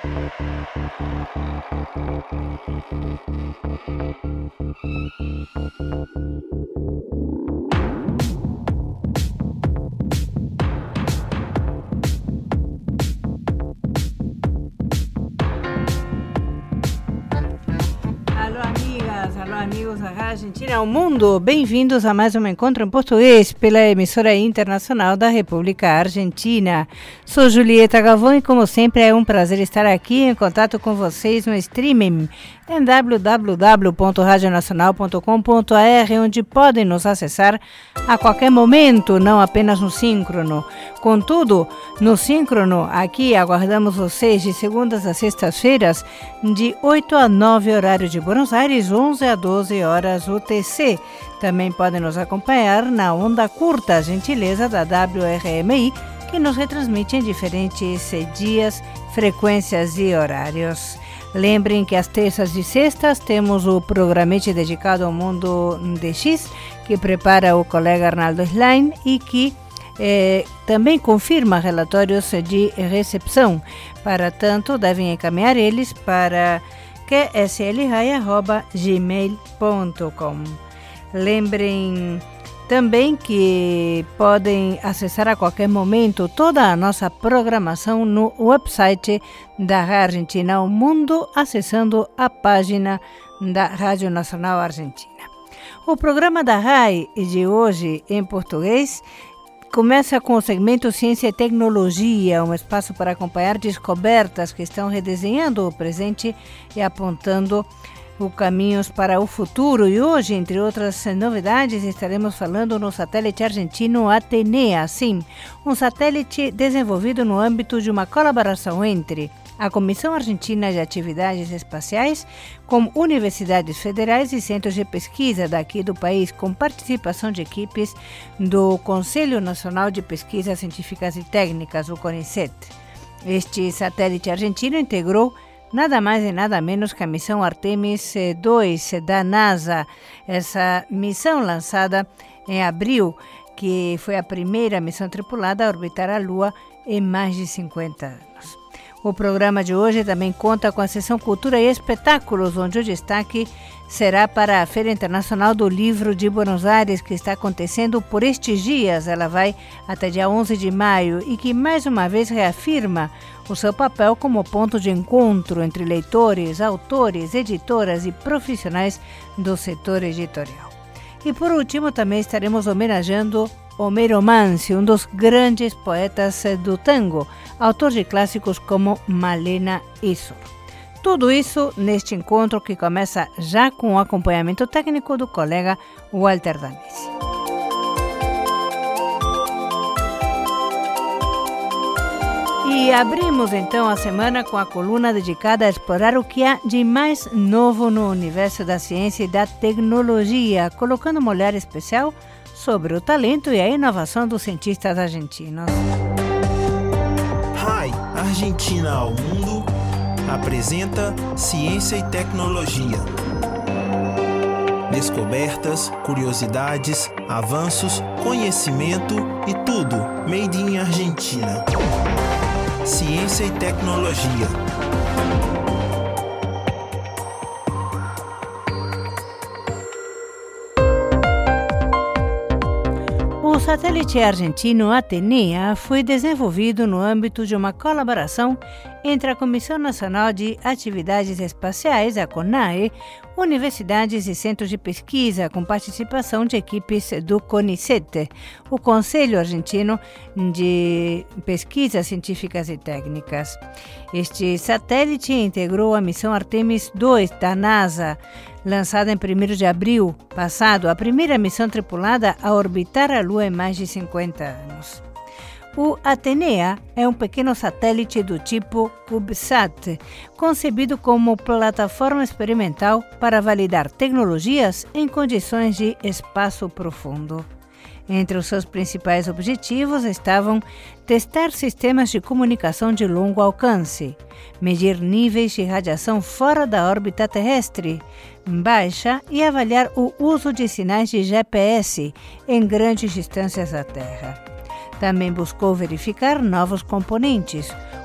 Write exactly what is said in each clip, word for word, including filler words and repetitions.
Alô, amigos da Argentina ao Mundo, bem-vindos a mais um encontro em português pela emissora internacional da República Argentina. Sou Julieta Galvão e, como sempre, é um prazer estar aqui em contato com vocês no streaming em w w w ponto radio nacional ponto com ponto a r, onde podem nos acessar a qualquer momento, não apenas no síncrono. Contudo, no síncrono, aqui aguardamos vocês de segundas a sextas-feiras, de oito a nove horário de Buenos Aires, onze a doze horas U T C. Também podem nos acompanhar na onda curta, gentileza da W R M I, que nos retransmite em diferentes dias, frequências e horários. Lembrem que às terças e sextas temos o programete dedicado ao Mundo D X, que prepara o colega Arnaldo Schlein e que eh, também confirma relatórios de recepção. Para tanto, devem encaminhar eles para q s l rai arroba gmail ponto com. Lembrem também que podem acessar a qualquer momento toda a nossa programação no website da Argentina ao Mundo, acessando a página da Rádio Nacional Argentina. O programa da R A I de hoje, em português, começa com o segmento Ciência e Tecnologia, um espaço para acompanhar descobertas que estão redesenhando o presente e apontando os caminhos para o futuro. E hoje, entre outras novidades, estaremos falando no satélite argentino Atenea, sim, um satélite desenvolvido no âmbito de uma colaboração entre a Comissão Argentina de Atividades Espaciais, com universidades federais e centros de pesquisa daqui do país, com participação de equipes do Conselho Nacional de Pesquisas Científicas e Técnicas, o CONICET. Este satélite argentino integrou nada mais e nada menos que a missão Artemis dois da NASA. Essa missão lançada em abril, que foi a primeira missão tripulada a orbitar a Lua em mais de cinquenta anos. O programa de hoje também conta com a seção Cultura e Espetáculos, onde o destaque será para a Feira Internacional do Livro de Buenos Aires, que está acontecendo por estes dias. Ela vai até dia onze de maio e que mais uma vez reafirma o seu papel como ponto de encontro entre leitores, autores, editoras e profissionais do setor editorial. E por último, também estaremos homenageando Homero Mansi, um dos grandes poetas do tango, autor de clássicos como Malena e Sol. Tudo isso neste encontro que começa já com o acompanhamento técnico do colega Walter Danesi. E abrimos então a semana com a coluna dedicada a explorar o que há de mais novo no universo da ciência e da tecnologia, colocando um olhar especial sobre o talento e a inovação dos cientistas argentinos. R A I Argentina ao Mundo apresenta Ciência e Tecnologia. Descobertas, curiosidades, avanços, conhecimento e tudo made in Argentina. Ciência e Tecnologia. O satélite argentino Atenea foi desenvolvido no âmbito de uma colaboração entre a Comissão Nacional de Atividades Espaciais, a CONAE, universidades e centros de pesquisa, com participação de equipes do CONICET, o Conselho Argentino de Pesquisas Científicas e Técnicas. Este satélite integrou a missão Artemis dois da NASA, lançada em primeiro de abril passado, a primeira missão tripulada a orbitar a Lua em mais de cinquenta anos. O Atenea é um pequeno satélite do tipo CubeSat, concebido como plataforma experimental para validar tecnologias em condições de espaço profundo. Entre os seus principais objetivos estavam testar sistemas de comunicação de longo alcance, medir níveis de radiação fora da órbita terrestre baixa e avaliar o uso de sinais de G P S em grandes distâncias da Terra. Também buscou verificar novos componentes,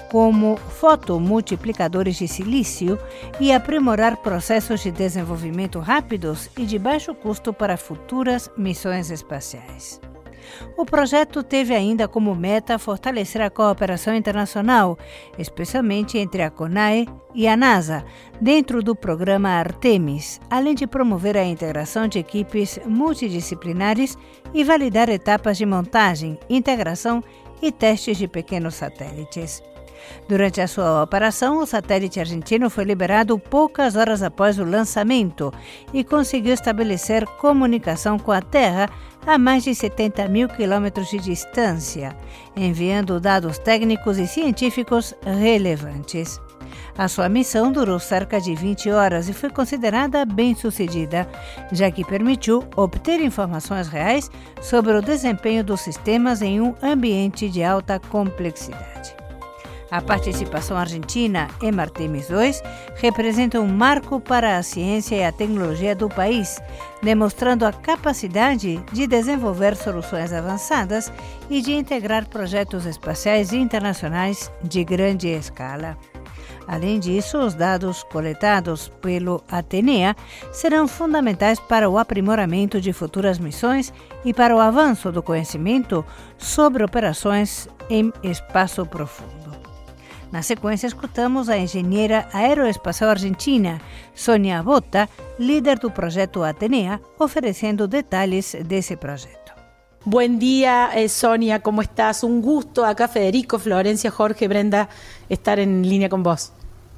como fotomultiplicadores de silício e aprimorar processos de desenvolvimento rápidos e de baixo custo para futuras missões espaciais. O projeto teve ainda como meta fortalecer a cooperação internacional, especialmente entre a CONAE e a NASA, dentro do programa Artemis, além de promover a integração de equipes multidisciplinares e validar etapas de montagem, integração e testes de pequenos satélites. Durante a sua operação, o satélite argentino foi liberado poucas horas após o lançamento e conseguiu estabelecer comunicação com a Terra a mais de setenta mil quilômetros de distância, enviando dados técnicos e científicos relevantes. A sua missão durou cerca de vinte horas e foi considerada bem-sucedida, já que permitiu obter informações reais sobre o desempenho dos sistemas em um ambiente de alta complexidade. A participação argentina em Artemis dois representa um marco para a ciência e a tecnologia do país, demonstrando a capacidade de desenvolver soluções avançadas e de integrar projetos espaciais internacionais de grande escala. Além disso, os dados coletados pelo Atenea serão fundamentais para o aprimoramento de futuras missões e para o avanço do conhecimento sobre operações em espaço profundo. Na sequência, escutamos a engenheira aeroespacial argentina, Sonia Botta, líder do projeto Atenea, oferecendo detalles desse projeto. Buen día, eh, Sonia, ¿cómo estás? Un gusto. Acá Federico, Florencia, Jorge, Brenda, estar en línea con vos.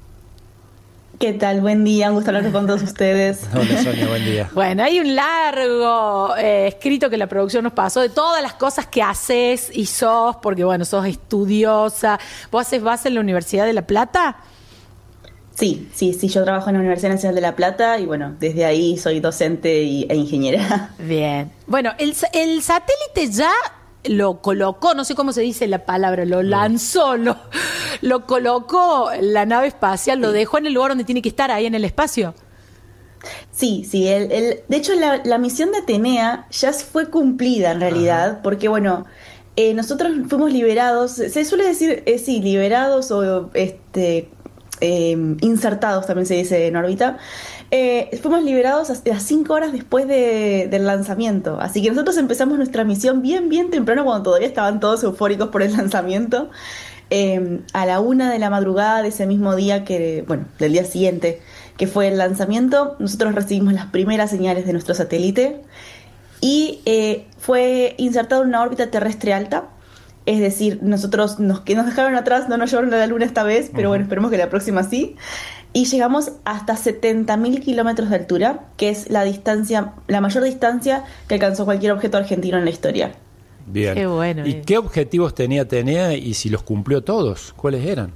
¿Qué tal? Buen día, un gusto hablar con todos ustedes. Hola Sonia, buen día. Bueno, hay un largo eh, escrito que la producción nos pasó de todas las cosas que haces y sos, porque bueno, sos estudiosa. ¿Vos haces base en la Universidad de La Plata? Sí, sí, sí, yo trabajo en la Universidad Nacional de La Plata y bueno, desde ahí soy docente y, e ingeniera. Bien. Bueno, el, el satélite ya lo colocó, no sé cómo se dice la palabra, lo lanzó, lo, lo colocó la nave espacial, lo dejó en el lugar donde tiene que estar, ahí en el espacio. Sí, sí, el, el, de hecho la, la misión de Atenea ya fue cumplida en realidad, Ajá. porque bueno, eh, nosotros fuimos liberados, se suele decir, eh, sí, liberados o este, eh, insertados también se dice en órbita. Eh, fuimos liberados a, a cinco horas después de, del lanzamiento. Así que nosotros empezamos nuestra misión bien, bien temprano, cuando todavía estaban todos eufóricos por el lanzamiento. Eh, a la una de la madrugada de ese mismo día, que bueno, del día siguiente, que fue el lanzamiento, nosotros recibimos las primeras señales de nuestro satélite y eh, fue insertado en una órbita terrestre alta. Es decir, nosotros nos, que nos dejaron atrás, no nos llevaron a la luna esta vez, pero bueno, esperemos que la próxima sí. Y llegamos hasta setenta mil kilómetros de altura, que es la distancia, la mayor distancia que alcanzó cualquier objeto argentino en la historia. Bien. Qué bueno. ¿Y qué objetivos tenía Atenea y si los cumplió todos? ¿Cuáles eran?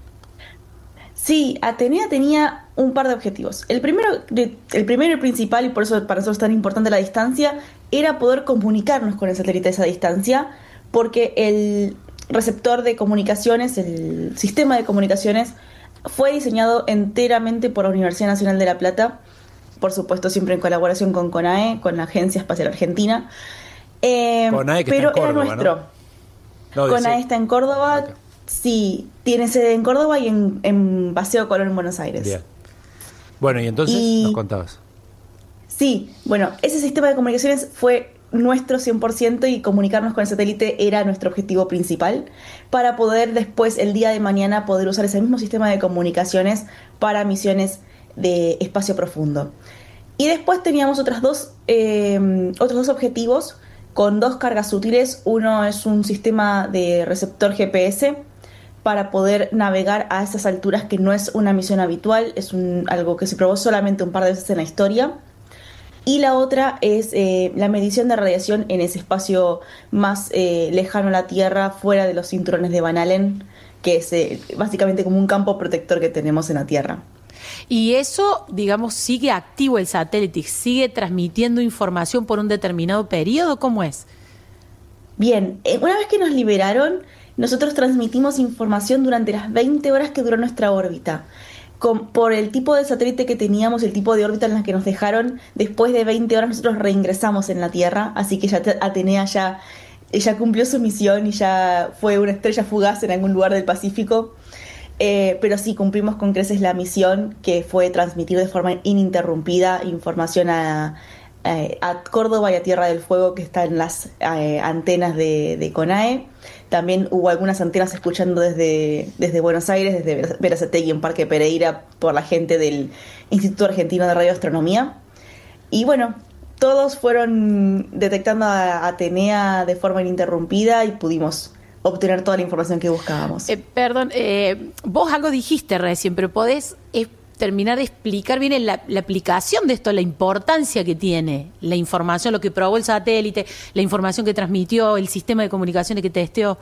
Sí, Atenea tenía un par de objetivos. El primero, el primero y principal, y por eso para nosotros es tan importante la distancia, era poder comunicarnos con el satélite a esa distancia, porque el receptor de comunicaciones, el sistema de comunicaciones, fue diseñado enteramente por la Universidad Nacional de La Plata, por supuesto siempre en colaboración con CONAE, con la Agencia Espacial Argentina. Eh, CONAE que pero está en Córdoba, era nuestro. ¿no? No, CONAE está en Córdoba, okay. Sí, tiene sede en Córdoba y en, en Paseo Colón en Buenos Aires. Bien. Bueno, y entonces y, nos contabas. Sí, bueno, ese sistema de comunicaciones fue nuestro cien por ciento y comunicarnos con el satélite era nuestro objetivo principal para poder después, el día de mañana, poder usar ese mismo sistema de comunicaciones para misiones de espacio profundo. Y después teníamos otras dos, eh, otros dos objetivos con dos cargas útiles. Uno es un sistema de receptor G P S para poder navegar a esas alturas, que no es una misión habitual, es un, algo que se probó solamente un par de veces en la historia. Y la otra es eh, la medición de radiación en ese espacio más eh, lejano a la Tierra, fuera de los cinturones de Van Allen, que es eh, básicamente como un campo protector que tenemos en la Tierra. Y eso, digamos, sigue activo el satélite, sigue transmitiendo información por un determinado periodo, ¿cómo es? Bien, eh, una vez que nos liberaron, nosotros transmitimos información durante las veinte horas que duró nuestra órbita. Con, por el tipo de satélite que teníamos, el tipo de órbita en la que nos dejaron, después de veinte horas nosotros reingresamos en la Tierra, así que ya Atenea ya, ya cumplió su misión y ya fue una estrella fugaz en algún lugar del Pacífico. Eh, pero sí, cumplimos con creces la misión, que fue transmitir de forma ininterrumpida información a, a, a Córdoba y a Tierra del Fuego, que están en las eh, antenas de, de CONAE. También hubo algunas antenas escuchando desde, desde Buenos Aires, desde Berazategui en Parque Pereira, por la gente del Instituto Argentino de Radioastronomía. Y bueno, todos fueron detectando a Atenea de forma ininterrumpida y pudimos obtener toda la información que buscábamos. Eh, perdón, eh, vos algo dijiste recién, pero podés eh, terminar de explicar bien la, la aplicación de esto, la importancia que tiene la información, lo que probó el satélite, la información que transmitió, el sistema de comunicaciones que testeó.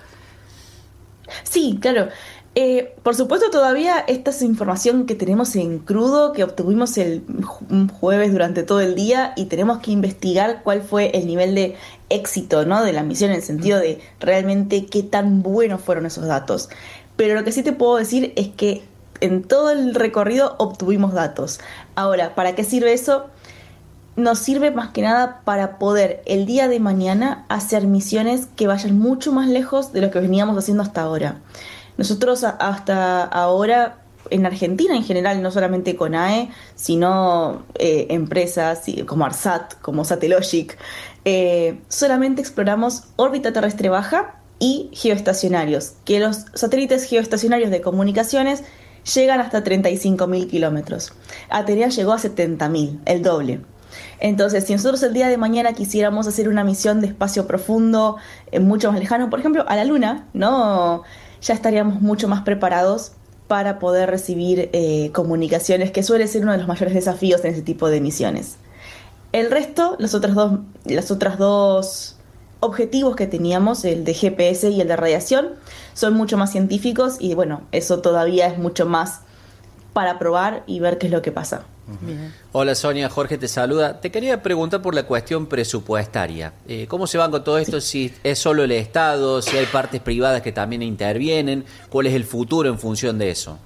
Sí, claro. Eh, por supuesto, todavía esta es información que tenemos en crudo, que obtuvimos el jueves durante todo el día, y tenemos que investigar cuál fue el nivel de éxito, ¿no?, de la misión, en el sentido de realmente qué tan buenos fueron esos datos. Pero lo que sí te puedo decir es que en todo el recorrido obtuvimos datos. Ahora, ¿para qué sirve eso? Nos sirve más que nada para poder el día de mañana hacer misiones que vayan mucho más lejos de lo que veníamos haciendo hasta ahora. Nosotros hasta ahora, en Argentina en general, no solamente CONAE, sino eh, empresas como ARSAT, como Satellogic, eh, solamente exploramos órbita terrestre baja y geoestacionarios, que los satélites geoestacionarios de comunicaciones llegan hasta treinta y cinco mil kilómetros. Atenea llegó a setenta mil, el doble. Entonces, si nosotros el día de mañana quisiéramos hacer una misión de espacio profundo, eh, mucho más lejano, por ejemplo, a la Luna, ¿no?, ya estaríamos mucho más preparados para poder recibir eh, comunicaciones, que suele ser uno de los mayores desafíos en ese tipo de misiones. El resto, los otros dos, los otros dos objetivos que teníamos, el de G P S y el de radiación, son mucho más científicos y bueno, eso todavía es mucho más para probar y ver qué es lo que pasa. Bien. Hola Sonia, Jorge te saluda. Te quería preguntar por la cuestión presupuestaria. Eh, ¿Cómo se van con todo esto? Sí. Si es solo el Estado, si hay partes privadas que también intervienen, ¿cuál es el futuro en función de eso?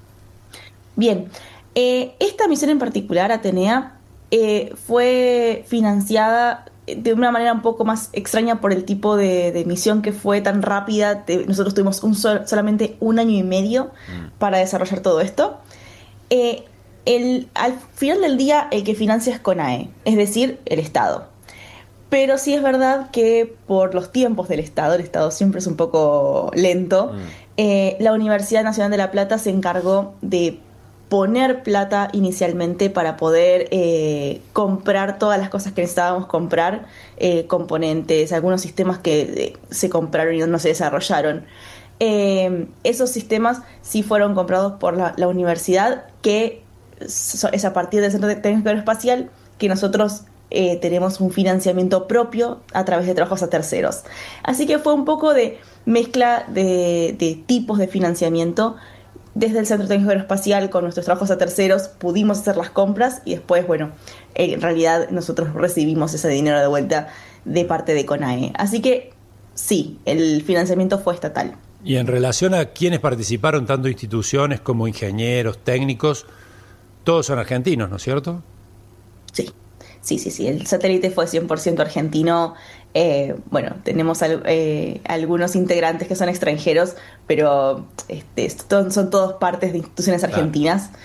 Bien, eh, esta misión en particular, Atenea, eh, fue financiada de una manera un poco más extraña por el tipo de, de misión que fue tan rápida. Nosotros tuvimos un sol, solamente un año y medio mm. para desarrollar todo esto. Eh, El, al final del día, el que financia es CONAE, es decir, el Estado. Pero sí es verdad que por los tiempos del Estado, el Estado siempre es un poco lento, mm. eh, la Universidad Nacional de La Plata se encargó de poner plata inicialmente para poder eh, comprar todas las cosas que necesitábamos comprar, eh, componentes, algunos sistemas que eh, se compraron y no se desarrollaron. Eh, esos sistemas sí fueron comprados por la, la universidad, que es a partir del Centro Tecnológico Aeroespacial que nosotros eh, tenemos un financiamiento propio a través de trabajos a terceros. Así que fue un poco de mezcla de, de tipos de financiamiento. Desde el Centro Tecnológico Aeroespacial, con nuestros trabajos a terceros, pudimos hacer las compras y después, bueno, en realidad nosotros recibimos ese dinero de vuelta de parte de CONAE. Así que sí, el financiamiento fue estatal. Y en relación a quienes participaron, tanto instituciones como ingenieros, técnicos, todos son argentinos, ¿no es cierto? Sí, sí, sí, sí. El satélite fue cien por ciento argentino. Eh, bueno, tenemos al, eh, algunos integrantes que son extranjeros, pero este, son, son todos partes de instituciones argentinas. Claro.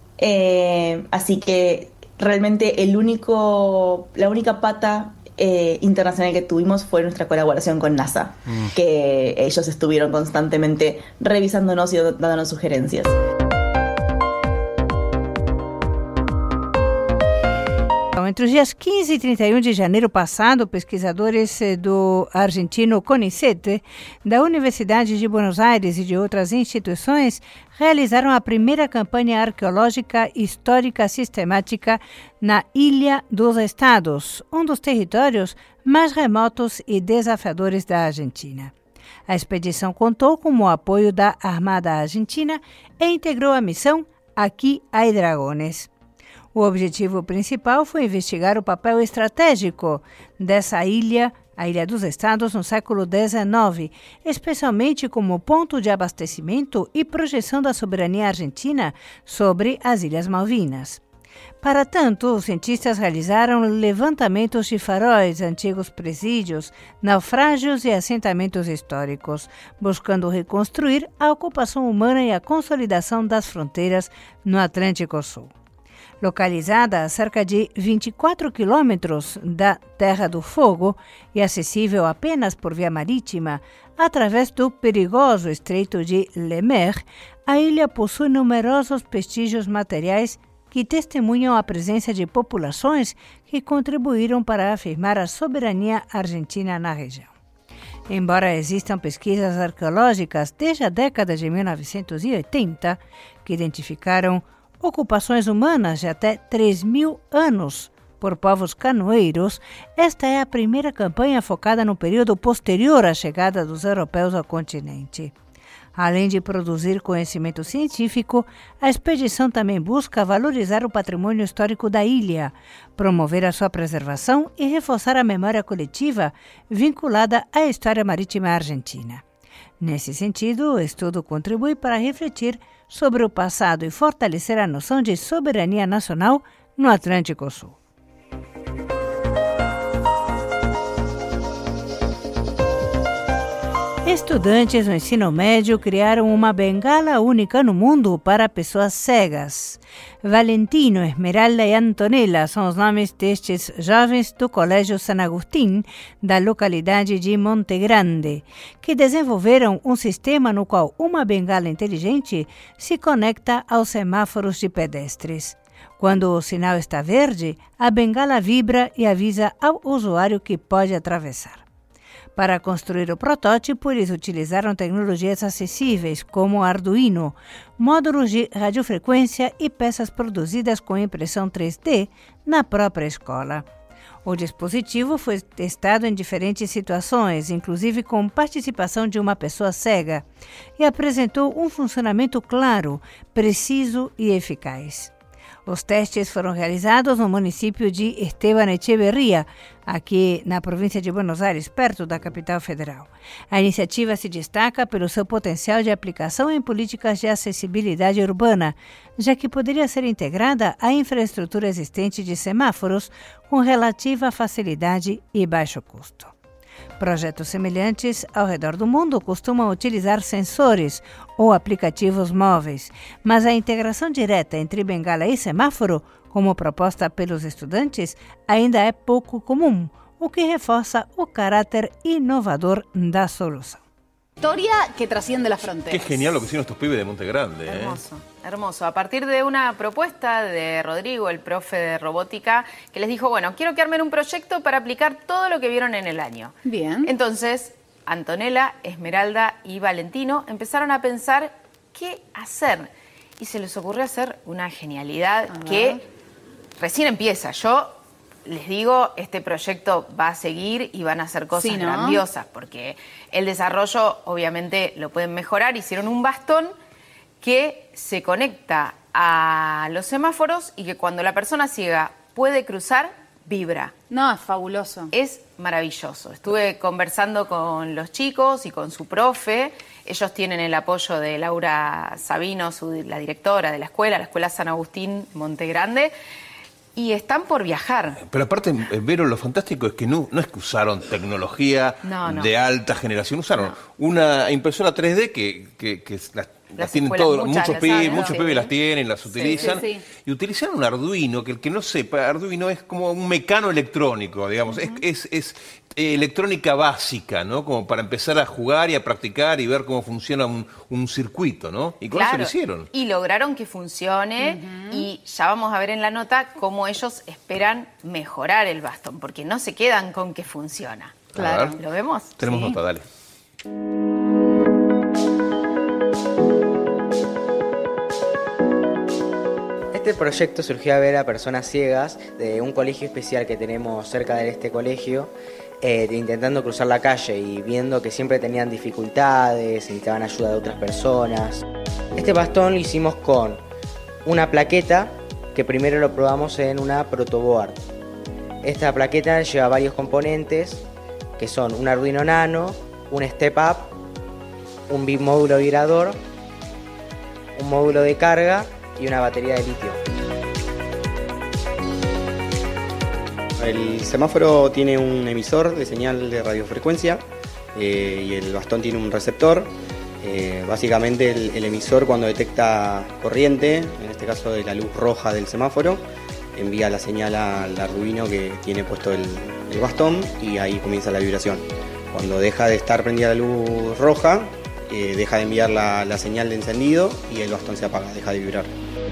Eh, así que realmente el único, la única pata eh, internacional que tuvimos fue nuestra colaboración con NASA, mm. que ellos estuvieron constantemente revisándonos y dándonos sugerencias. Entre os dias quinze e trinta e um de janeiro passado, pesquisadores do argentino CONICET, da Universidade de Buenos Aires e de outras instituições, realizaram a primeira campanha arqueológica histórica sistemática na Ilha dos Estados, um dos territórios mais remotos e desafiadores da Argentina. A expedição contou com o apoio da Armada Argentina e integrou a missão Aquí hay Dragones. O objetivo principal foi investigar o papel estratégico dessa ilha, a Ilha dos Estados, no século dezenove, especialmente como ponto de abastecimento e projeção da soberania argentina sobre as Ilhas Malvinas. Para tanto, os cientistas realizaram levantamentos de faróis, antigos presídios, naufrágios e assentamentos históricos, buscando reconstruir a ocupação humana e a consolidação das fronteiras no Atlântico Sul. Localizada a cerca de vinte e quatro quilômetros da Terra do Fogo e acessível apenas por via marítima, através do perigoso Estreito de Le Maire, a ilha possui numerosos vestígios materiais que testemunham a presença de populações que contribuíram para afirmar a soberania argentina na região. Embora existam pesquisas arqueológicas desde a década de mil novecentos e oitenta que identificaram ocupações humanas de até três mil anos por povos canoeiros, esta é a primeira campanha focada no período posterior à chegada dos europeus ao continente. Além de produzir conhecimento científico, a expedição também busca valorizar o patrimônio histórico da ilha, promover a sua preservação e reforçar a memória coletiva vinculada à história marítima argentina. Nesse sentido, o estudo contribui para refletir sobre o passado e fortalecer a noção de soberania nacional no Atlântico Sul. Estudantes no ensino médio criaram uma bengala única no mundo para pessoas cegas. Valentino, Esmeralda e Antonella são os nomes destes jovens do Colégio San Agustín, da localidade de Monte Grande, que desenvolveram um sistema no qual uma bengala inteligente se conecta aos semáforos de pedestres. Quando o sinal está verde, a bengala vibra e avisa ao usuário que pode atravessar. Para construir o protótipo, eles utilizaram tecnologias acessíveis como Arduino, módulos de radiofrequência e peças produzidas com impressão três D na própria escola. O dispositivo foi testado em diferentes situações, inclusive com participação de uma pessoa cega, e apresentou um funcionamento claro, preciso e eficaz. Os testes foram realizados no município de Esteban Echeverría, aqui na província de Buenos Aires, perto da capital federal. A iniciativa se destaca pelo seu potencial de aplicação em políticas de acessibilidade urbana, já que poderia ser integrada à infraestrutura existente de semáforos com relativa facilidade e baixo custo. Projetos semelhantes ao redor do mundo costumam utilizar sensores ou aplicativos móveis, mas a integração direta entre bengala e semáforo, como proposta pelos estudantes, ainda é pouco comum, o que reforça o caráter inovador da solução. Historia que trasciende las fronteras. Qué genial lo que hicieron estos pibes de Monte Grande. Hermoso, ¿eh? hermoso. A partir de una propuesta de Rodrigo, el profe de robótica, que les dijo, bueno, quiero que armen un proyecto para aplicar todo lo que vieron en el año. Bien. Entonces, Antonella, Esmeralda y Valentino empezaron a pensar qué hacer. Y se les ocurrió hacer una genialidad que recién empieza. Yo les digo, este proyecto va a seguir y van a hacer cosas sí, ¿no? grandiosas, porque el desarrollo obviamente lo pueden mejorar. Hicieron un bastón que se conecta a los semáforos y que cuando la persona ciega puede cruzar, vibra. No, es fabuloso. Es maravilloso. Estuve conversando con los chicos y con su profe. Ellos tienen el apoyo de Laura Sabino, su, la directora de la escuela, la Escuela San Agustín Monte Grande. Y están por viajar. Pero aparte, Vero, lo fantástico es que no, no es que usaron tecnología no, no. de alta generación, usaron no. una impresora tres D que, que, que las, las tienen todos, muchos pibes, muchos sí. pibes las tienen, las utilizan, sí, sí, sí. y utilizaron un Arduino, que el que no sepa, Arduino es como un mecano electrónico, digamos, uh-huh. es, es, es eh, electrónica básica, ¿no? Como para empezar a jugar y a practicar y ver cómo funciona un, un circuito, ¿no? Y con claro. eso lo hicieron. Y lograron que funcione uh-huh. y ya vamos a ver en la nota cómo ellos esperan mejorar el bastón, porque no se quedan con que funciona. Claro. ¿Lo vemos? Tenemos sí. nota, dale. Este proyecto surgió a ver a personas ciegas de un colegio especial que tenemos cerca de este colegio, eh, intentando cruzar la calle y viendo que siempre tenían dificultades, necesitaban ayuda de otras personas. Este bastón lo hicimos con una plaqueta que primero lo probamos en una protoboard. Esta plaqueta lleva varios componentes que son un Arduino Nano, un Step Up, un módulo vibrador, un módulo de carga y una batería de litio. El semáforo tiene un emisor de señal de radiofrecuencia eh, y el bastón tiene un receptor. Eh, básicamente el, el emisor, cuando detecta corriente, en este caso de la luz roja del semáforo, envía la señal al arduino que tiene puesto el, el bastón y ahí comienza la vibración. Cuando deja de estar prendida la luz roja, eh, deja de enviar la, la señal de encendido y el bastón se apaga, deja de vibrar.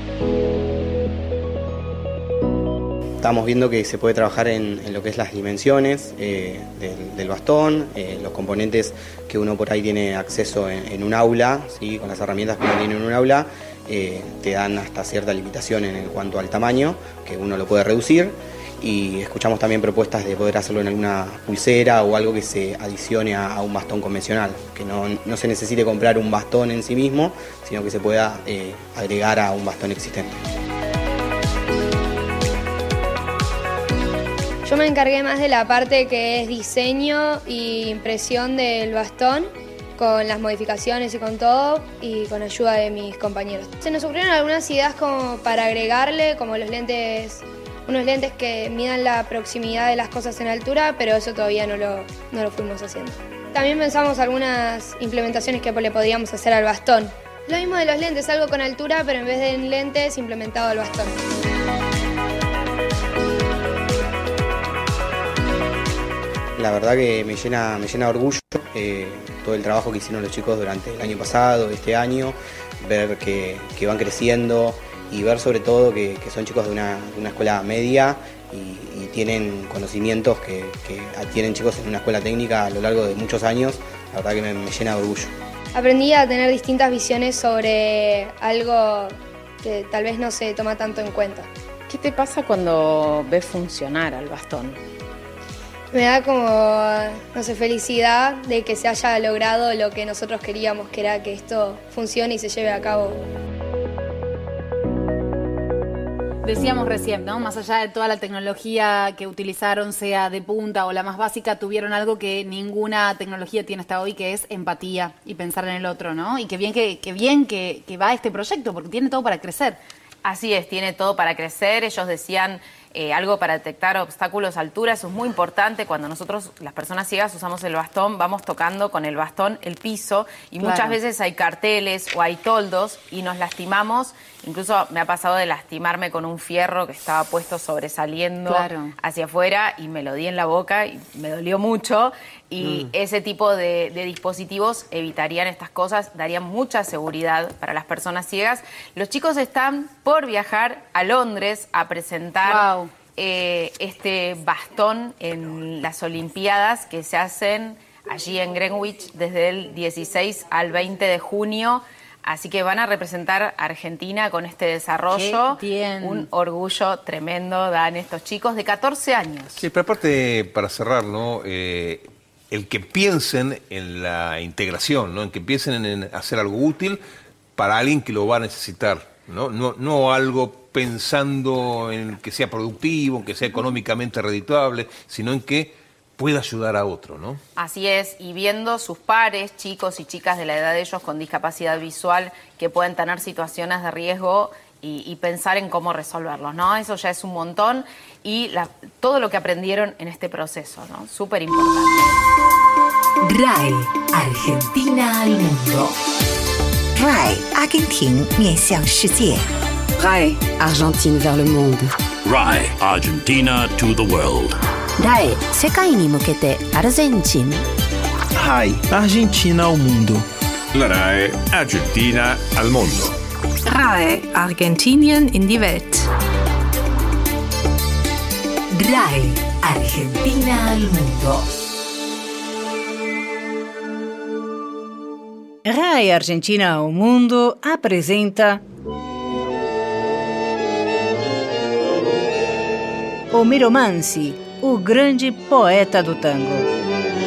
Estamos viendo que se puede trabajar en, en lo que es las dimensiones eh, del, del bastón, eh, los componentes que uno por ahí tiene acceso en, en un aula, ¿sí? Con las herramientas que uno tiene en un aula, eh, te dan hasta cierta limitación en, en cuanto al tamaño, que uno lo puede reducir. Y escuchamos también propuestas de poder hacerlo en alguna pulsera o algo que se adicione a, a un bastón convencional, que no, no se necesite comprar un bastón en sí mismo, sino que se pueda eh, agregar a un bastón existente. Yo me encargué más de la parte que es diseño e impresión del bastón, con las modificaciones y con todo, y con ayuda de mis compañeros. Se nos ocurrieron algunas ideas como para agregarle, como los lentes, unos lentes que midan la proximidad de las cosas en altura, pero eso todavía no lo, no lo fuimos haciendo. También pensamos algunas implementaciones que le podíamos hacer al bastón. Lo mismo de los lentes, algo con altura, pero en vez de lentes, implementado al bastón. La verdad que me llena, me llena de orgullo eh, todo el trabajo que hicieron los chicos durante el año pasado, este año, ver que, que van creciendo y ver sobre todo que, que son chicos de una, de una escuela media y, y tienen conocimientos que, que adquieren chicos en una escuela técnica a lo largo de muchos años. La verdad que me, me llena de orgullo. Aprendí a tener distintas visiones sobre algo que tal vez no se toma tanto en cuenta. ¿Qué te pasa cuando ves funcionar al bastón? Me da como, no sé, felicidad de que se haya logrado lo que nosotros queríamos, que era que esto funcione y se lleve a cabo. Decíamos recién, ¿no? Más allá de toda la tecnología que utilizaron, sea de punta o la más básica, tuvieron algo que ninguna tecnología tiene hasta hoy, que es empatía y pensar en el otro, ¿no? Y qué bien que, qué bien que, que va este proyecto, porque tiene todo para crecer. Así es, tiene todo para crecer. Ellos decían eh, algo para detectar obstáculos a altura. Eso es muy importante. Cuando nosotros, las personas ciegas, usamos el bastón, vamos tocando con el bastón el piso y claro, muchas veces hay carteles o hay toldos y nos lastimamos. Incluso me ha pasado de lastimarme con un fierro que estaba puesto sobresaliendo claro, hacia afuera y me lo di en la boca y me dolió mucho. Y mm. ese tipo de, de dispositivos evitarían estas cosas, darían mucha seguridad para las personas ciegas. Los chicos están por viajar a Londres a presentar wow. eh, este bastón en las Olimpiadas que se hacen allí en Greenwich desde el dieciséis al veinte de junio. Así que van a representar a Argentina con este desarrollo. Qué bien. Un orgullo tremendo dan estos chicos de catorce años. Sí, pero aparte, para cerrar, ¿no? Eh, el que piensen en la integración, ¿no? En que piensen en hacer algo útil para alguien que lo va a necesitar, ¿no? No, no algo pensando en que sea productivo, en que sea económicamente redituable, sino en que pueda ayudar a otro, ¿no? Así es, y viendo sus pares, chicos y chicas de la edad de ellos con discapacidad visual que pueden tener situaciones de riesgo y, y pensar en cómo resolverlos, ¿no? Eso ya es un montón y la, todo lo que aprendieron en este proceso, ¿no? Súper importante. R A E Argentina al mundo. R A E Argentina 面向世界. R A E Argentine vers le monde. R A E Argentina to the world. R A E 世界に向けてアルゼンチン. R A E Argentina ao mundo. La R A E Argentina al mundo. R A E Argentinien in die Welt. R A E Argentina al mundo. R A E Argentina ao mundo apresenta Homero Mansi, o grande poeta do tango.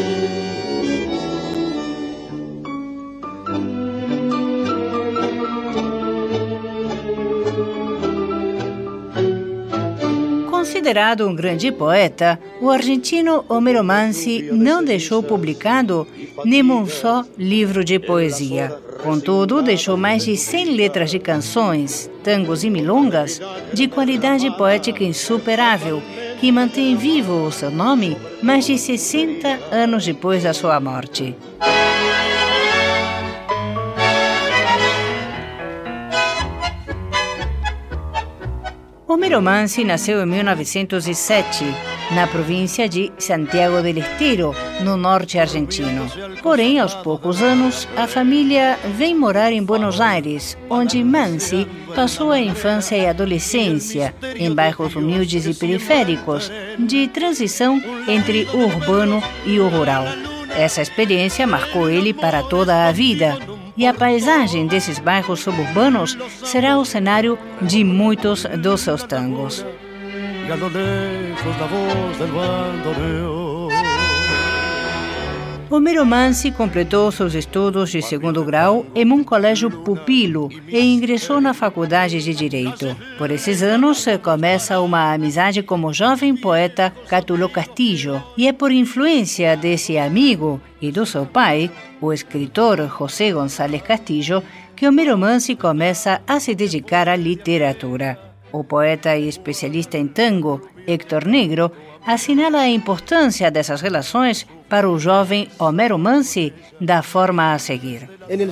Considerado um grande poeta, o argentino Homero Mansi não deixou publicado nem um só livro de poesia. Contudo, deixou mais de cem letras de canções, tangos e milongas de qualidade poética insuperável, que mantém vivo o seu nome mais de sessenta anos depois da sua morte. Homero Mansi nasceu em mil novecentos e sete, na província de Santiago del Estero, no norte argentino. Porém, aos poucos anos, a família vem morar em Buenos Aires, onde Mansi passou a infância e adolescência, em bairros humildes e periféricos, de transição entre o urbano e o rural. Essa experiência marcou ele para toda a vida. E a paisagem desses bairros suburbanos será o cenário de muitos dos seus tangos. Homero Mansi completou seus estudos de segundo grau em um colégio pupilo e ingressou na faculdade de Direito. Por esses anos, começa uma amizade com o jovem poeta Cátulo Castillo, e é por influência desse amigo e do seu pai, o escritor José González Castillo, que Homero Mansi começa a se dedicar à literatura. O poeta e especialista em tango, Héctor Negro, assinala a importância dessas relações para o jovem Homero Mansi da forma a seguir.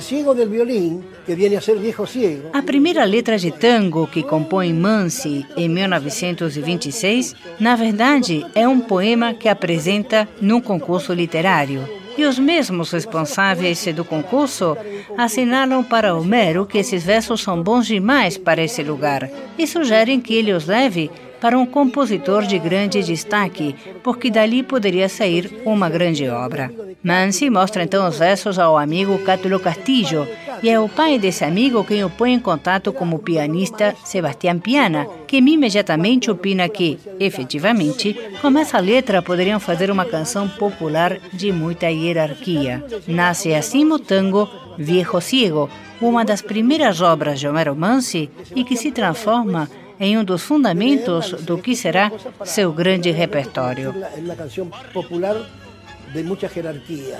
A primeira letra de tango que compõe Mansi em mil novecentos e vinte e seis, na verdade, é um poema que apresenta num concurso literário. E os mesmos responsáveis do concurso assinalam para Homero que esses versos são bons demais para esse lugar e sugerem que ele os leve para um compositor de grande destaque, porque dali poderia sair uma grande obra. Mansi mostra então os versos ao amigo Cátulo Castillo, e é o pai desse amigo quem o põe em contato com o pianista Sebastián Piana, que imediatamente opina que, efetivamente, com essa letra poderiam fazer uma canção popular de muita hierarquia. Nasce assim o tango Viejo Ciego, uma das primeiras obras de Homero Mansi e que se transforma em um dos fundamentos do que será seu grande repertório. É uma canção popular de muita hierarquia.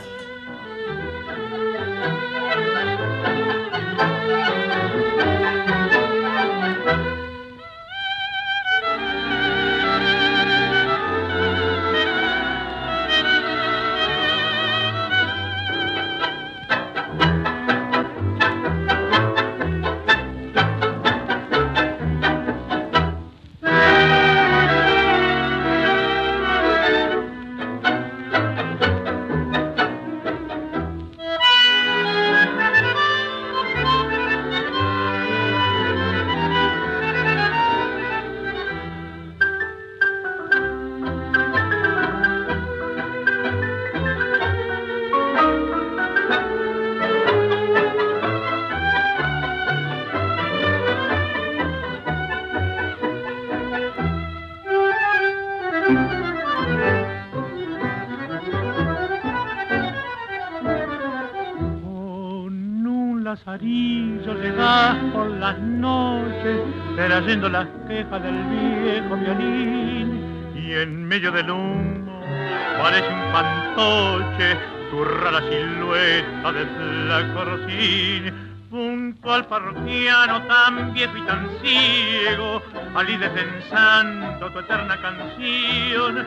Lazarillo llegás por las noches, trayendo las quejas del viejo violín, y en medio del humo parece un fantoche tu rara silueta de flaco rocín, junto al parroquiano tan viejo y tan ciego, allí descensando tu eterna canción.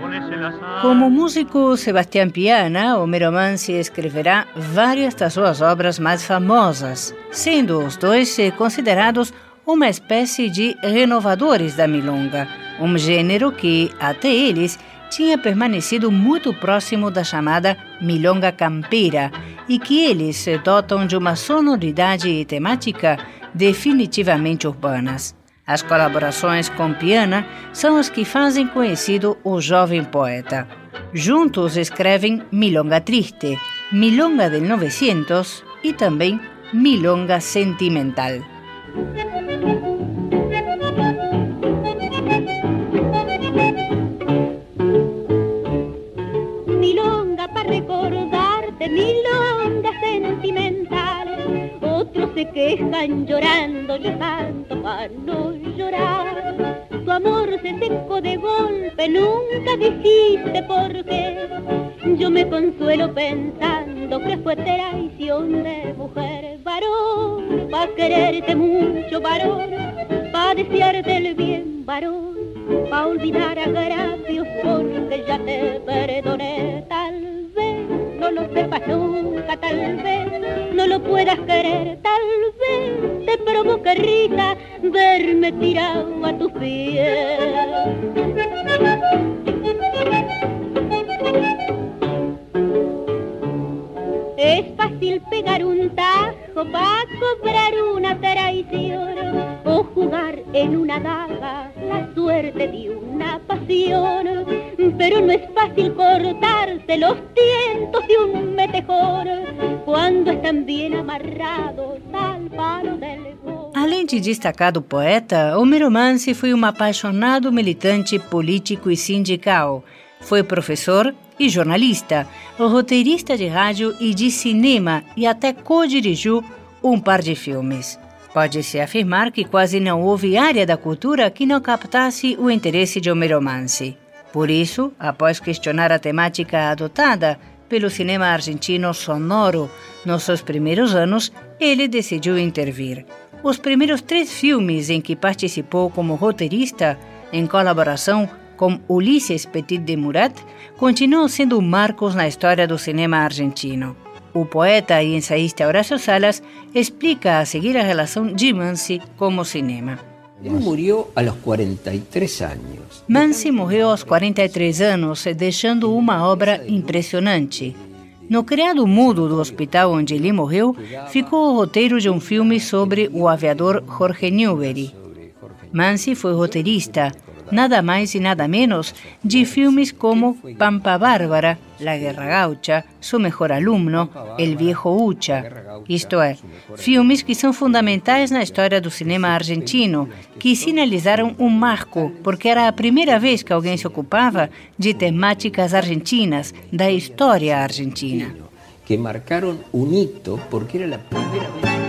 Como músico Sebastián Piana, Homero Mansi escreverá várias das suas obras mais famosas, sendo os dois considerados uma espécie de renovadores da milonga, um gênero que, até eles, tinha permanecido muito próximo da chamada milonga campeira e que eles dotam de uma sonoridade e temática definitivamente urbanas. As colaborações com Piana são as que fazem conhecido o jovem poeta. Juntos escrevem Milonga Triste, Milonga del novecentos e também Milonga Sentimental. Milonga para recordarte, milonga sentimental. Otros se quejan llorando, yo canto para no llorar. Tu amor se secó de golpe, nunca dijiste por qué. Yo me consuelo pensando sabiendo que fue traición de mujer. Varón, pa' quererte mucho, varón, pa' desearte el bien, varón, pa' olvidar agravios porque ya te perdoné. Tal vez no lo sepas nunca, tal vez no lo puedas querer, tal vez te provoque risa verme tirado a tus pies. Es fácil pegar un tajo para cobrar una traición o jugar en una daga la suerte de una pasión, pero no es fácil cortarse los tientos de un metejón cuando están bien amarrados al palo del gol. Além de destacado poeta, Homero Mansi foi um apaixonado militante político e sindical. Foi professor e jornalista, roteirista de rádio e de cinema e até co-dirigiu um par de filmes. Pode-se afirmar que quase não houve área da cultura que não captasse o interesse de Homero Mansi. Por isso, após questionar a temática adotada pelo cinema argentino sonoro nos seus primeiros anos, ele decidiu intervir. Os primeiros três filmes em que participou como roteirista, em colaboração com Ulisses Petit de Murat, continuam sendo marcos na história do cinema argentino. O poeta e ensaísta Horacio Salas explica a seguir a relação de Mansi com o cinema. Ele morreu aos quarenta e três anos. Mansi morreu aos quarenta e três anos, deixando uma obra impressionante. No criado mudo do hospital onde ele morreu, ficou o roteiro de um filme sobre o aviador Jorge Newbery. Mansi foi roteirista, nada mais e nada menos, de filmes como Pampa Bárbara, La Guerra Gaucha, Su Mejor Alumno, El Viejo Ucha. Isto é, filmes que são fundamentais na história do cinema argentino, que sinalizaram um marco, porque era a primeira vez que alguém se ocupava de temáticas argentinas, da história argentina. Que marcaram um hito, porque era a primeira vez.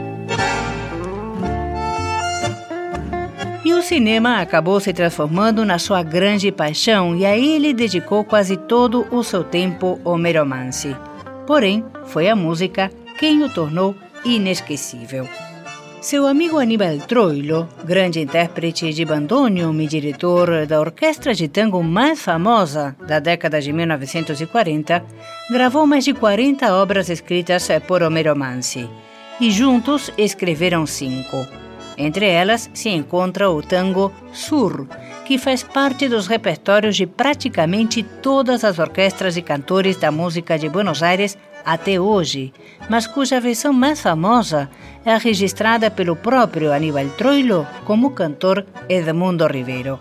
E o cinema acabou se transformando na sua grande paixão e a ele dedicou quase todo o seu tempo Homero Mansi. Porém, foi a música quem o tornou inesquecível. Seu amigo Aníbal Troilo, grande intérprete de bandoneon e diretor da orquestra de tango mais famosa da década de mil novecentos e quarenta, gravou mais de quarenta obras escritas por Homero Mansi. E juntos escreveram cinco. Entre elas se encontra o tango Sur, que faz parte dos repertórios de praticamente todas as orquestras e cantores da música de Buenos Aires até hoje, mas cuja versão mais famosa é registrada pelo próprio Aníbal Troilo como cantor Edmundo Rivero.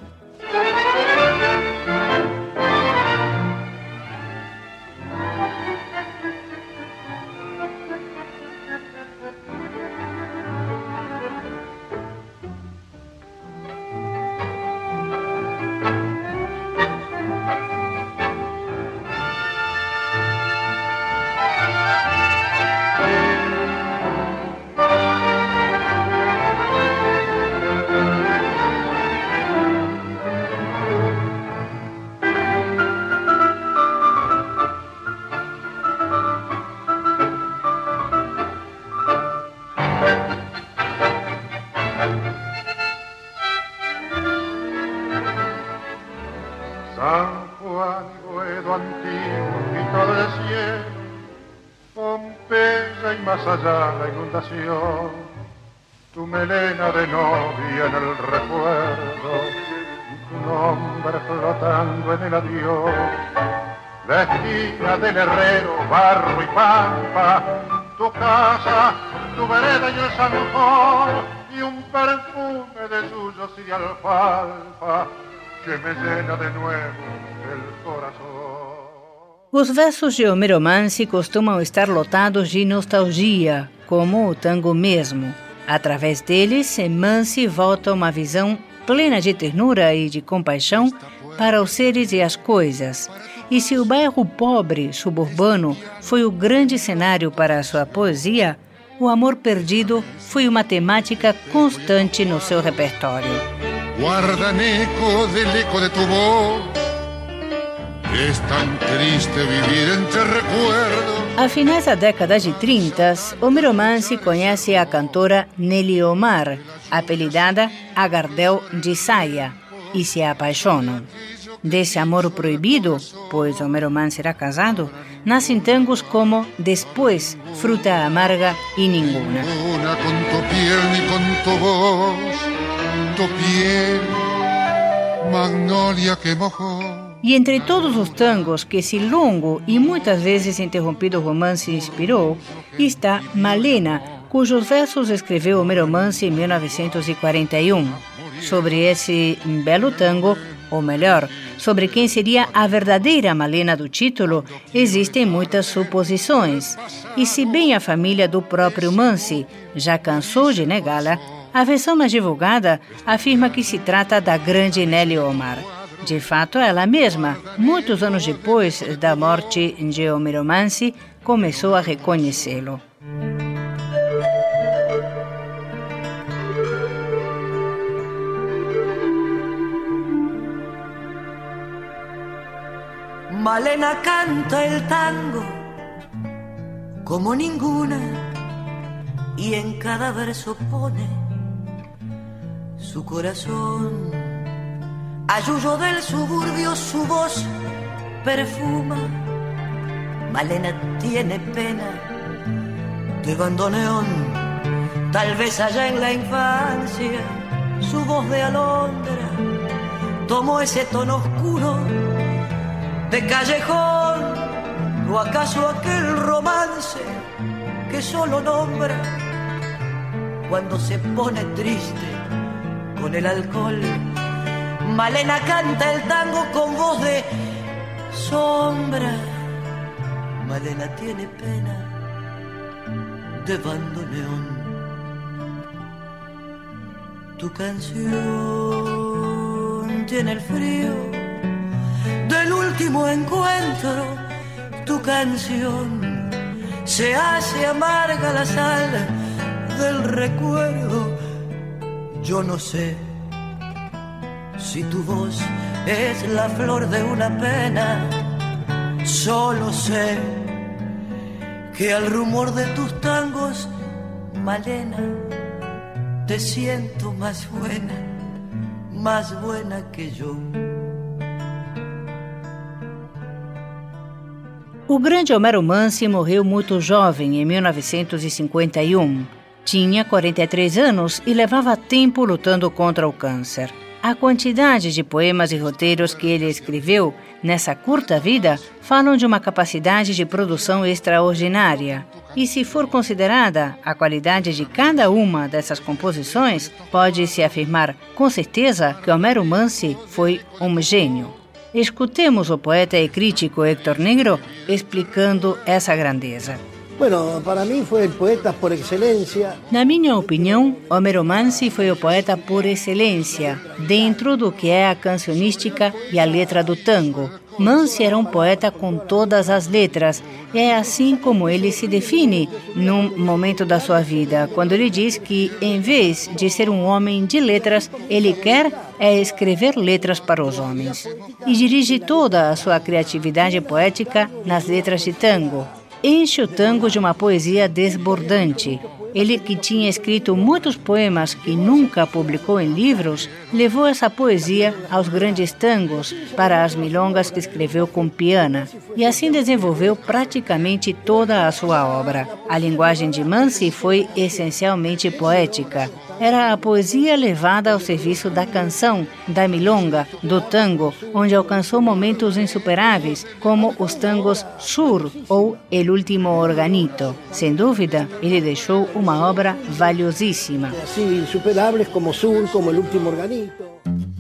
San Juan y Boedo antiguo, grito del cielo, Pompeya y más allá la inundación, tu melena de novia en el recuerdo, tu nombre flotando en el adiós, la esquina del herrero, barro y pampa, tu casa, tu vereda y el zanjón, y un perfume de yuyos y alfalfa que me llena de nuevo el corazón. Os versos de Homero Mansi costumam estar lotados de nostalgia, como o tango mesmo. Através deles, Mansi volta uma visão plena de ternura e de compaixão para os seres e as coisas. E se o bairro pobre, suburbano, foi o grande cenário para a sua poesia, o amor perdido foi uma temática constante no seu repertório. Guardan eco del eco de tu voz. Es tan triste vivir entre recuerdos A finais da década de trinta, Homero Mansi conhece a cantora Nelly Omar, apelidada A Gardel de Saia, e se apaixonam. Desse amor proibido, pois Homero Mansi era casado, nascem tangos como Después, Fruta Amarga e Ninguna. Una con tu piel ni con tu voz, tu piel, magnolia que mojó. E entre todos os tangos que esse longo e muitas vezes interrompido romance inspirou, está Malena, cujos versos escreveu Homero Mansi em mil novecentos e quarenta e um. Sobre esse belo tango, ou melhor, sobre quem seria a verdadeira Malena do título, existem muitas suposições. E se bem a família do próprio Mansi já cansou de negá-la, a versão mais divulgada afirma que se trata da grande Nelly Omar. De fato, ela mesma, muitos anos depois da morte de Homero Mansi, começou a reconhecê-lo. Malena canta el tango como ninguna y en cada verso pone su corazón. Ayuyo del suburbio su voz perfuma. Malena tiene pena de bandoneón. Tal vez allá en la infancia su voz de alondra tomó ese tono oscuro de callejón. ¿O acaso aquel romance que solo nombra cuando se pone triste con el alcohol? Malena canta el tango con voz de sombra. Malena tiene pena de bandoneón. Tu canción tiene el frío del último encuentro. Tu canción se hace amarga la sal del recuerdo. Yo no sé si tu voz es la flor de una pena, solo sé que al rumor de tus tangos, Malena, te siento más buena, más buena que yo. O grande Homero Mansi morreu muito jovem, em mil novecentos e cinquenta e um. Tinha quarenta e três anos e levava tempo lutando contra o câncer. A quantidade de poemas e roteiros que ele escreveu nessa curta vida falam de uma capacidade de produção extraordinária. E se for considerada a qualidade de cada uma dessas composições, pode-se afirmar com certeza que Homero Mansi foi um gênio. Escutemos o poeta e crítico Héctor Negro explicando essa grandeza. Bueno, para mim foi o poeta por excelência. Na minha opinião, Homero Mansi foi o poeta por excelência, dentro do que é a cancionística e a letra do tango. Mansi era um poeta com todas as letras, e é assim como ele se define num momento da sua vida, quando ele diz que, em vez de ser um homem de letras, ele quer é escrever letras para os homens. E dirige toda a sua criatividade poética nas letras de tango. Enche o tango de uma poesia desbordante. Ele, que tinha escrito muitos poemas que nunca publicou em livros, levou essa poesia aos grandes tangos, para as milongas que escreveu com piano, e assim desenvolveu praticamente toda a sua obra. A linguagem de Mansi foi essencialmente poética. Era a poesia levada ao serviço da canção, da milonga, do tango, onde alcançou momentos insuperáveis, como os tangos Sur ou El Último Organito. Sem dúvida, ele deixou uma obra valiosíssima. Assim, insuperáveis como Sur, como El Último Organito.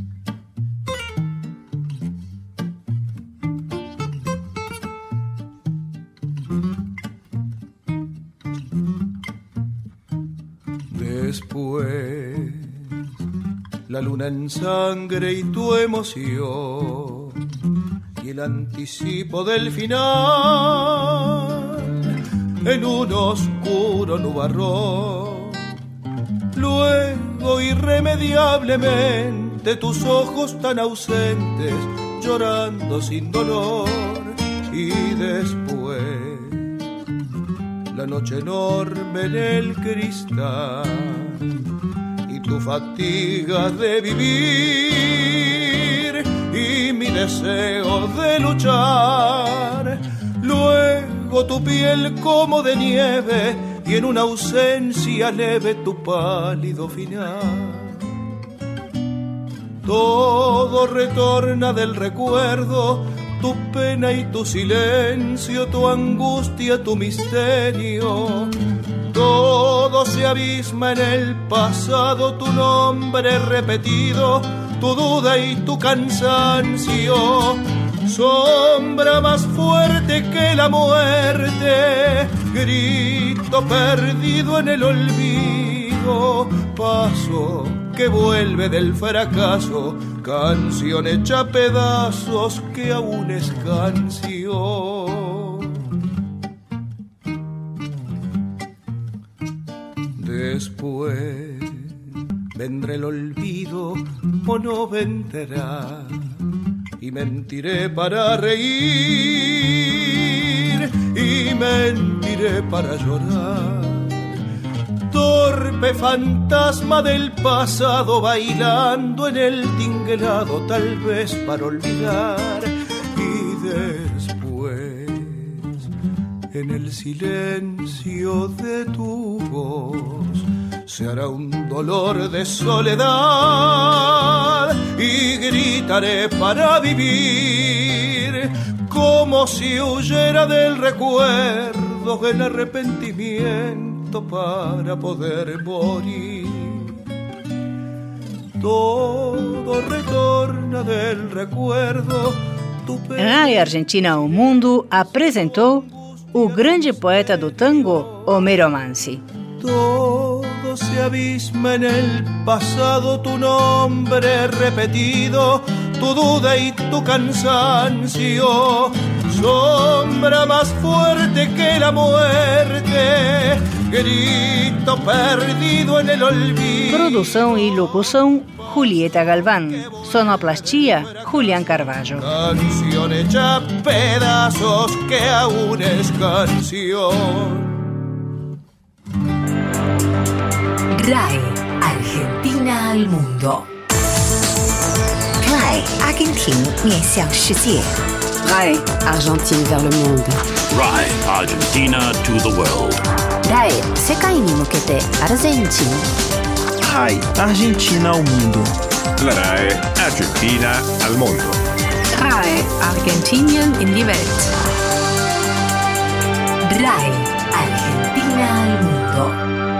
Después, la luna en sangre y tu emoción, y el anticipo del final, en un oscuro nubarrón. Luego, irremediablemente, tus ojos tan ausentes, llorando sin dolor, y después, la noche enorme en el cristal y tu fatiga de vivir y mi deseo de luchar. Luego tu piel como de nieve y en una ausencia leve tu pálido final. Todo retorna del recuerdo, tu pena y tu silencio, tu angustia, tu misterio. Todo se abisma en el pasado, tu nombre repetido, tu duda y tu cansancio. Sombra más fuerte que la muerte, grito perdido en el olvido, paso que vuelve del fracaso, canción hecha pedazos que aún es canción. Después vendrá el olvido o no vendrá y mentiré para reír y mentiré para llorar. Torpe fantasma del pasado bailando en el tinglado, tal vez para olvidar. Y después, en el silencio de tu voz, se hará un dolor de soledad y gritaré para vivir como si huyera del recuerdo, el arrepentimiento para poder morir. Todo retorna del recuerdo. Rai Argentina ao Mundo apresentou o grande poeta do tango, Homero Mansi. Todo se abisma en el pasado, tu nombre repetido, tu duda y tu cansancio. Sombra más fuerte que la muerte, grito perdido en el olvido. Produção e locução, Julieta Galván. Sonoplastia, Julián Carvalho. Canción hecha pedazos que aún es canción. RAI, Argentina al mundo. RAI, Argentina 面向世界。 RAI, Argentine vers le monde. RAI, Argentina to the world. RAI, 世界に向けてアルゼンチン。 RAI, Argentina ao mundo. La RAI, Argentina al mundo. RAI, Argentinien in die Welt. RAI, Argentina al mundo.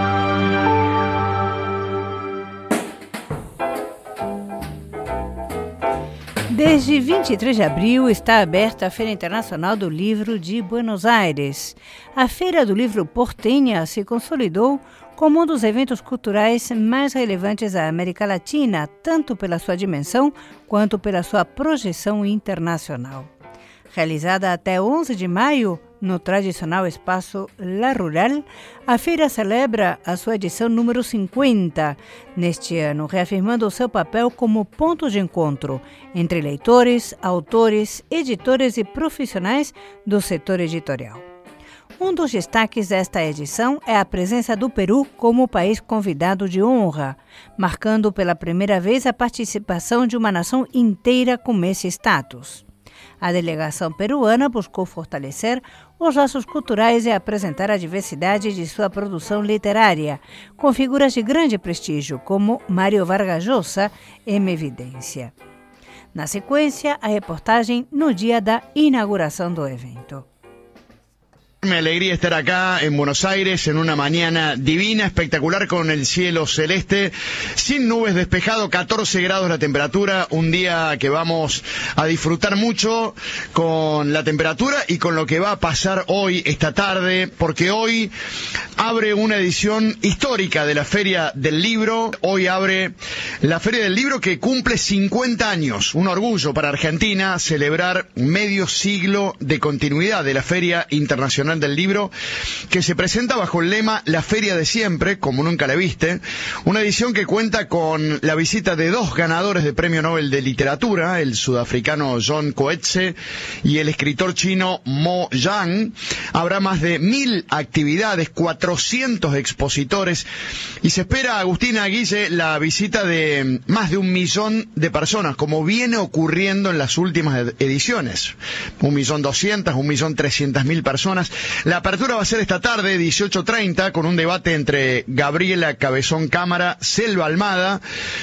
Desde vinte e três de abril está aberta a Feira Internacional do Livro de Buenos Aires. A Feira do Livro Porteña se consolidou como um dos eventos culturais mais relevantes da América Latina, tanto pela sua dimensão quanto pela sua projeção internacional. Realizada até onze de maio, no tradicional espaço La Rural, a feira celebra a sua edição número cinquenta, neste ano, reafirmando o seu papel como ponto de encontro entre leitores, autores, editores e profissionais do setor editorial. Um dos destaques desta edição é a presença do Peru como país convidado de honra, marcando pela primeira vez a participação de uma nação inteira com esse status. A delegação peruana buscou fortalecer os laços culturais e apresentar a diversidade de sua produção literária, com figuras de grande prestígio, como Mário Vargas Llosa, em evidência. Na sequência, a reportagem no dia da inauguração do evento. Me alegría estar acá en Buenos Aires en una mañana divina, espectacular, con el cielo celeste, sin nubes, despejado, catorce grados la temperatura, un día que vamos a disfrutar mucho con la temperatura y con lo que va a pasar hoy, esta tarde, porque hoy abre una edición histórica de la Feria del Libro. Hoy abre la Feria del Libro que cumple cincuenta años, un orgullo para Argentina celebrar medio siglo de continuidad de la Feria Internacional Internacional del Libro, que se presenta bajo el lema La Feria de Siempre, como nunca la viste, una edición que cuenta con la visita de dos ganadores de Premio Nobel de Literatura, el sudafricano John Coetzee y el escritor chino Mo Yan. Habrá más de mil actividades, cuatrocientos expositores, y se espera, Agustina, Guille, la visita de más de un millón de personas, como viene ocurriendo en las últimas ediciones. Un millón doscientas, un millón trescientas mil personas. La apertura va a ser esta tarde, dieciocho treinta, con un debate entre Gabriela Cabezón Cámara, Selva Almada,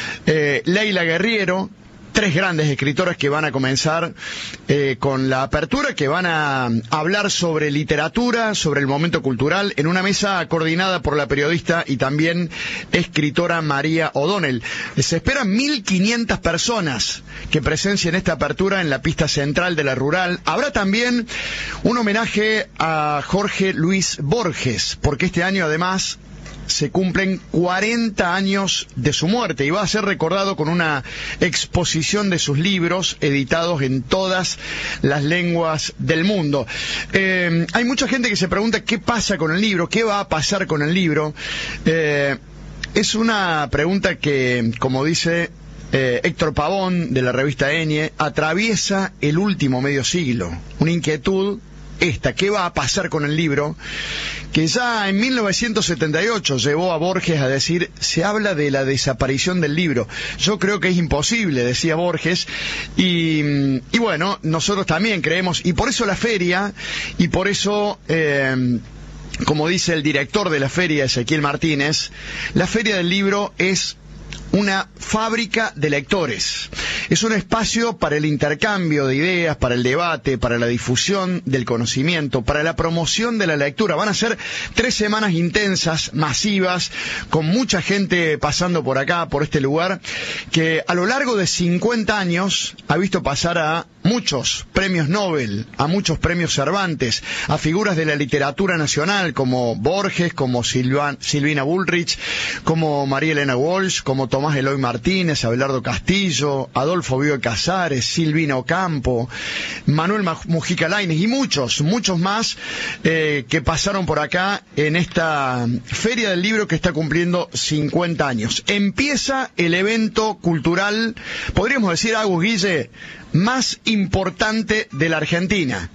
eh, Leila Guerriero, tres grandes escritoras que van a comenzar eh, con la apertura, que van a hablar sobre literatura, sobre el momento cultural, en una mesa coordinada por la periodista y también escritora María O'Donnell. Se esperan mil quinientas personas que presencien esta apertura en la pista central de la Rural. Habrá también un homenaje a Jorge Luis Borges, porque este año además se cumplen cuarenta años de su muerte y va a ser recordado con una exposición de sus libros editados en todas las lenguas del mundo. Eh, hay mucha gente que se pregunta qué pasa con el libro, qué va a pasar con el libro. Eh, es una pregunta que, como dice eh, Héctor Pavón, de la revista Enie, atraviesa el último medio siglo. Una inquietud esta, ¿qué va a pasar con el libro? Que ya en mil novecientos setenta y ocho llevó a Borges a decir, se habla de la desaparición del libro. Yo creo que es imposible, decía Borges, y, y bueno, nosotros también creemos, y por eso la feria, y por eso, eh, como dice el director de la feria, Ezequiel Martínez, la Feria del Libro es una fábrica de lectores. Es un espacio para el intercambio de ideas, para el debate, para la difusión del conocimiento, para la promoción de la lectura. Van a ser tres semanas intensas, masivas, con mucha gente pasando por acá, por este lugar, que a lo largo de cincuenta años ha visto pasar a muchos premios Nobel, a muchos premios Cervantes, a figuras de la literatura nacional como Borges, como Silvan, Silvina Bullrich, como María Elena Walsh, como Tomás Eloy Martínez, Abelardo Castillo, Adolfo Bioy Casares, Silvina Ocampo, Manuel Mujica Lainez y muchos, muchos más eh, que pasaron por acá en esta Feria del Libro que está cumpliendo cincuenta años. Empieza el evento cultural, podríamos decir, Agus, Guille, más importante de la Argentina,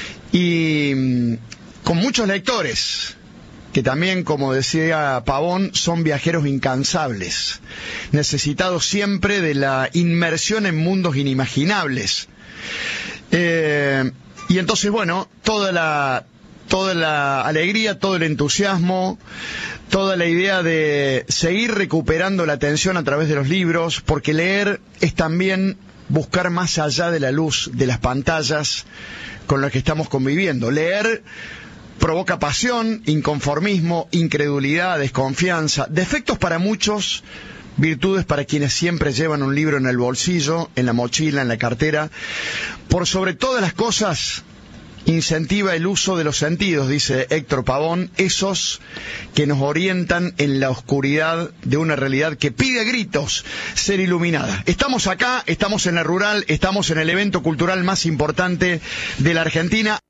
y con muchos lectores que también, como decía Pavón, son viajeros incansables, necesitados siempre de la inmersión en mundos inimaginables. Eh, y entonces, bueno, toda la, toda la alegría, todo el entusiasmo, toda la idea de seguir recuperando la atención a través de los libros, porque leer es también buscar más allá de la luz de las pantallas con las que estamos conviviendo. Leer provoca pasión, inconformismo, incredulidad, desconfianza, defectos para muchos, virtudes para quienes siempre llevan un libro en el bolsillo, en la mochila, en la cartera. Por sobre todas las cosas, incentiva el uso de los sentidos, dice Héctor Pavón, esos que nos orientan en la oscuridad de una realidad que pide a gritos ser iluminada. Estamos acá, estamos en la Rural, estamos en el evento cultural más importante de la Argentina.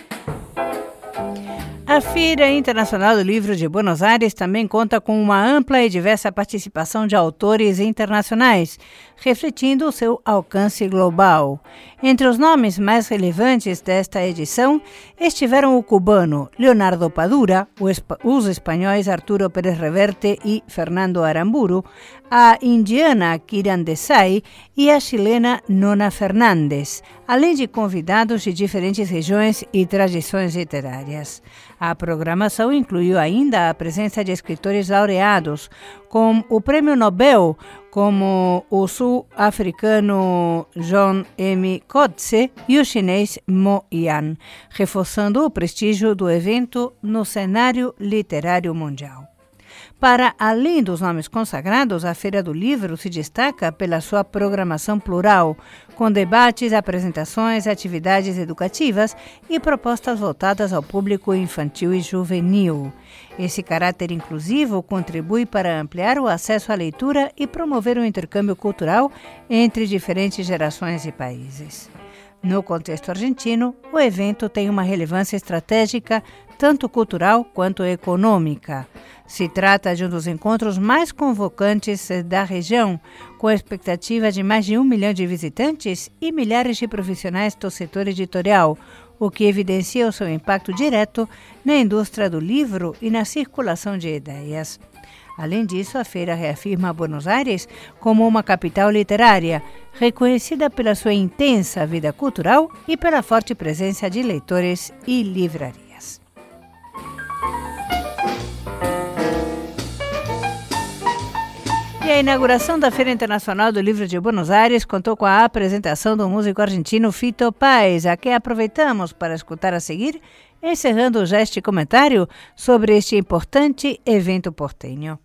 A Feira Internacional do Livro de Buenos Aires também conta com uma ampla e diversa participação de autores internacionais, refletindo o seu alcance global. Entre os nomes mais relevantes desta edição estiveram o cubano Leonardo Padura, os espanhóis Arturo Pérez Reverte e Fernando Aramburu, a indiana Kiran Desai e a chilena Nona Fernandes, além de convidados de diferentes regiões e tradições literárias. A programação incluiu ainda a presença de escritores laureados, com o Prêmio Nobel, como o sul-africano John M. Coetzee e o chinês Mo Yan, reforçando o prestígio do evento no cenário literário mundial. Para além dos nomes consagrados, a Feira do Livro se destaca pela sua programação plural, com debates, apresentações, atividades educativas e propostas voltadas ao público infantil e juvenil. Esse caráter inclusivo contribui para ampliar o acesso à leitura e promover o intercâmbio cultural entre diferentes gerações e países. No contexto argentino, o evento tem uma relevância estratégica, tanto cultural quanto econômica. Se trata de um dos encontros mais convocantes da região, com a expectativa de mais de um milhão de visitantes e milhares de profissionais do setor editorial, o que evidencia o seu impacto direto na indústria do livro e na circulação de ideias. Além disso, a feira reafirma Buenos Aires como uma capital literária, reconhecida pela sua intensa vida cultural e pela forte presença de leitores e livrarias. E a inauguração da Feira Internacional do Livro de Buenos Aires contou com a apresentação do músico argentino Fito Páez, a quem aproveitamos para escutar a seguir, encerrando já este comentário sobre este importante evento porteño.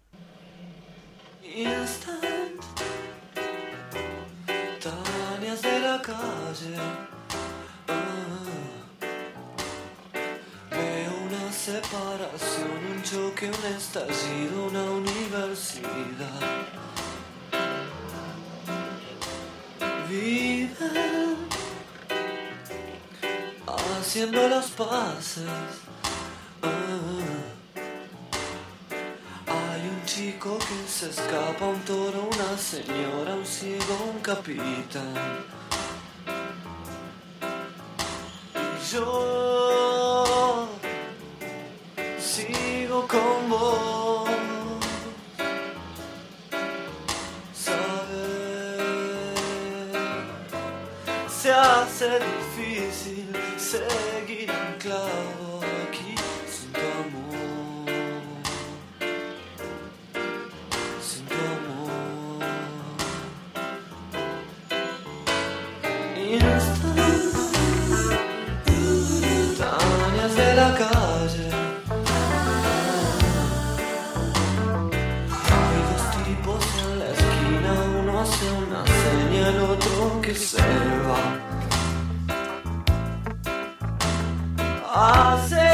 Instantáneas de la calle, ah, veo una separación, un choque, un estallido, una universidad. Vive haciendo las paces. Ah, hay un chico que se escapa, un toro, una señora, un ciego, un capitán. Y yo sigo con vos. Se hace difícil seguir anclado aquí sin tu amor, sin tu amor. Instantáneas de la calle, hay dos tipos en la esquina, uno hace una seña, el otro que se va. Hace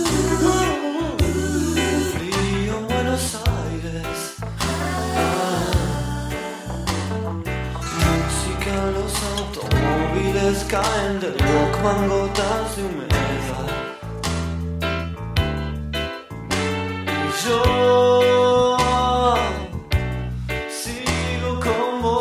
frío en Buenos Aires, ah, música, los automóviles caen del Walkman, gotas de humedad. Y yo sigo con vos.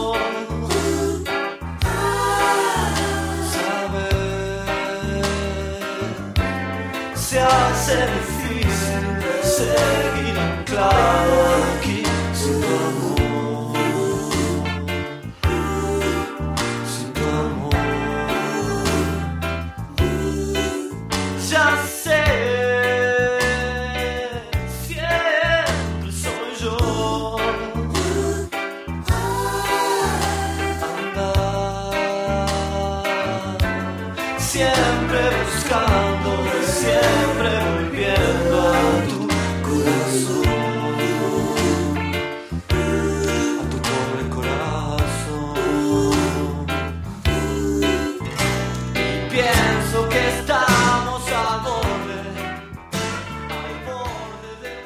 Se hace difícil seguir anclado aquí sin tu amor, sin tu amor. Ya sé, siempre soy yo. Andar siempre buscando, siempre volviendo a tu corazón, a tu pobre corazón. Y pienso que estamos al borde, al borde de un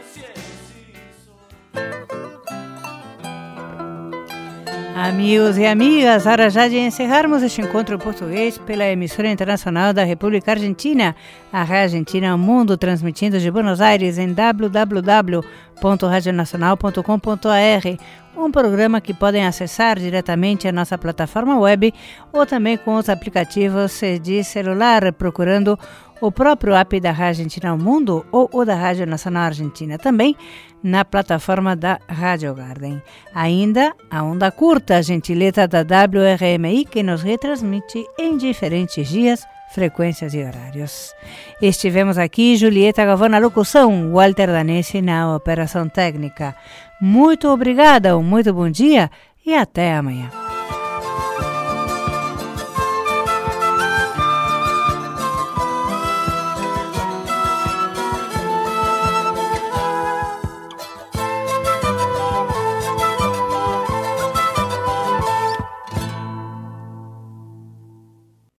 cielo. Amigos e amigas, hora já de encerrarmos este encontro português pela emissora internacional da República Argentina, a Rádio Argentina ao Mundo, transmitindo de Buenos Aires em w w w ponto radio nacional ponto com ponto a r, um programa que podem acessar diretamente a nossa plataforma web ou também com os aplicativos de celular, procurando o próprio app da Rádio Argentina ao Mundo ou o da Rádio Nacional Argentina, também na plataforma da Rádio Garden. Ainda a onda curta, a gentileza da W R M I, que nos retransmite em diferentes dias, frequências e horários. Estivemos aqui Julieta Galvão na locução, Walter Danesi na operação técnica. Muito obrigada, um muito bom dia e até amanhã.